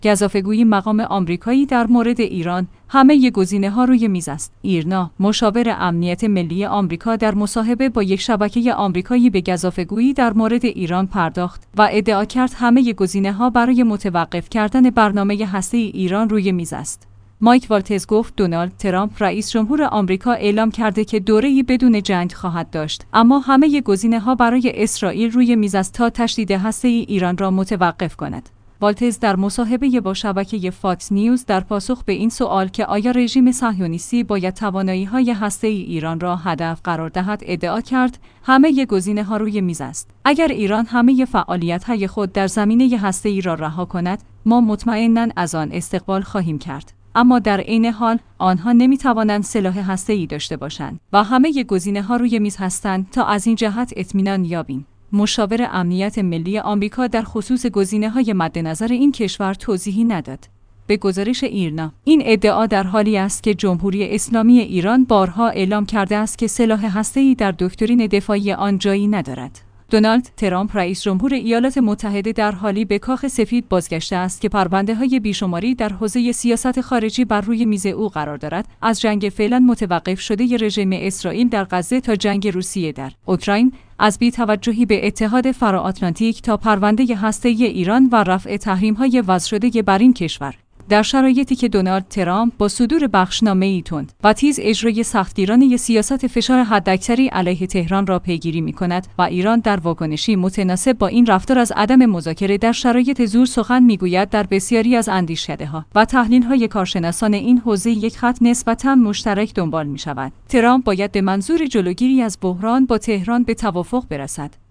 گزافه‌گویی مقام آمریکایی در مورد ایران، همه گزینه‌ها روی میز است. ایرنا، مشاور امنیت ملی آمریکا، در مصاحبه با یک شبکه آمریکایی به گزافه‌گویی در مورد ایران پرداخت و ادعا کرد همه گزینه‌ها برای متوقف کردن برنامه هسته‌ای ایران روی میز است. مایک والتز گفت دونالد ترامپ رئیس جمهور آمریکا اعلام کرده که دوره‌ای بدون جنگ خواهد داشت، اما همه گزینه‌ها برای اسرائیل روی میز است تا تشدید هسته‌ای ایران را متوقف کند. والتز در مصاحبه با شبکه فاکس نیوز در پاسخ به این سوال که آیا رژیم صهیونیستی باید توانایی‌های هسته‌ای ایران را هدف قرار دهد، ادعا کرد همه گزینه‌ها روی میز است. اگر ایران همه فعالیت‌های خود در زمینه هسته‌ای را رها کند، ما مطمئناً از آن استقبال خواهیم کرد. اما در عین حال آنها نمی‌توانند سلاح هسته‌ای داشته باشند و همه گزینه‌ها روی میز هستند تا از این جهت اطمینان یابیم. مشاور امنیت ملی آمریکا در خصوص گزینه‌های مد نظر این کشور توضیحی نداد. به گزارش ایرنا، این ادعا در حالی است که جمهوری اسلامی ایران بارها اعلام کرده است که سلاح هسته‌ای در دکترین دفاعی آن جایی ندارد. دونالد ترامپ رئیس جمهور ایالات متحده در حالی به کاخ سفید بازگشته است که پرونده‌های بیشماری در حوزه سیاست خارجی بر روی میز او قرار دارد، از جنگ فعلا متوقف شده رژیم اسرائیل در غزه تا جنگ روسیه در اوکراین، از بی‌توجهی به اتحاد فراآتلانتیک تا پرونده هسته‌ای ایران و رفع تحریم‌های وضع شده بر این کشور. در شرایطی که دونالد ترامپ با صدور بخشنامه‌ای تند و تیز اجرای سختگیرانه سیاست فشار حداکثری علیه تهران را پیگیری می‌کند و ایران در واکنشی متناسب با این رفتار از عدم مذاکره در شرایط زور سخن می‌گوید، در بسیاری از اندیشکده‌ها و تحلیل‌های کارشناسان این حوزه یک خط نسبتاً مشترک دنبال می‌شود. ترامپ باید به منظور جلوگیری از بحران با تهران به توافق برسد.